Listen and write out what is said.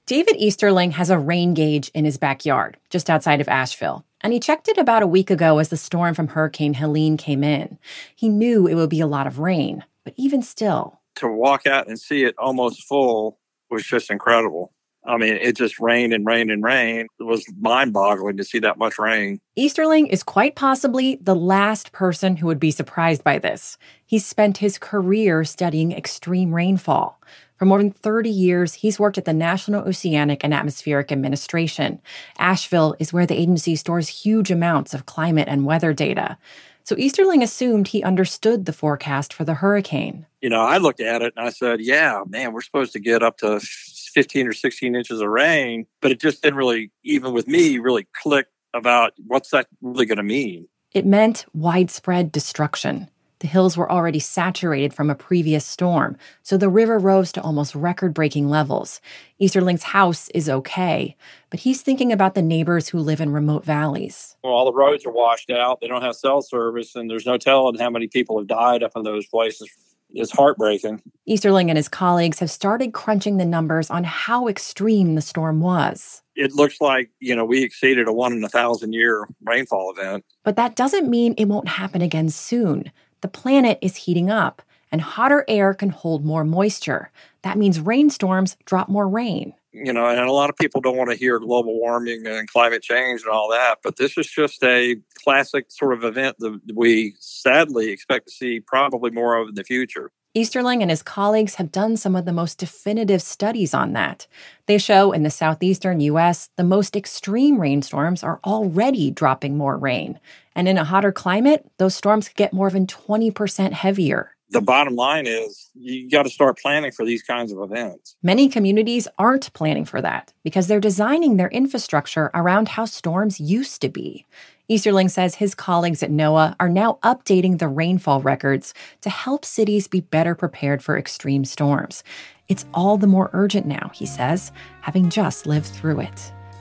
David Easterling has a rain gauge in his backyard, just outside of Asheville, and he checked it about a week ago as the storm from Hurricane Helene came in. He knew it would be a lot of rain, but even still. To walk out and see it almost full was just incredible. I mean, it just rained and rained and rained. It was mind-boggling to see that much rain. Easterling is quite possibly the last person who would be surprised by this. He's spent his career studying extreme rainfall. For more than 30 years, he's worked at the National Oceanic and Atmospheric Administration. Asheville is where the agency stores huge amounts of climate and weather data. So Easterling assumed he understood the forecast for the hurricane. I looked at it and I said, yeah, man, we're supposed to get up to 15 or 16 inches of rain, but it just didn't really, even with me, really click about what's that really going to mean. It meant widespread destruction. The hills were already saturated from a previous storm, so the river rose to almost record-breaking levels. Easterling's house is okay, but he's thinking about the neighbors who live in remote valleys. Well, all the roads are washed out. They don't have cell service, and there's no telling how many people have died up in those places. It's heartbreaking. Easterling and his colleagues have started crunching the numbers on how extreme the storm was. It looks like, we exceeded a 1 in 1,000-year rainfall event. But that doesn't mean it won't happen again soon. The planet is heating up, and hotter air can hold more moisture. That means rainstorms drop more rain. And a lot of people don't want to hear global warming and climate change and all that, but this is just a classic sort of event that we sadly expect to see probably more of in the future. Easterling and his colleagues have done some of the most definitive studies on that. They show in the southeastern U.S., the most extreme rainstorms are already dropping more rain. And in a hotter climate, those storms could get more than 20% heavier. The bottom line is you got to start planning for these kinds of events. Many communities aren't planning for that because they're designing their infrastructure around how storms used to be. Easterling says his colleagues at NOAA are now updating the rainfall records to help cities be better prepared for extreme storms. It's all the more urgent now, he says, having just lived through it.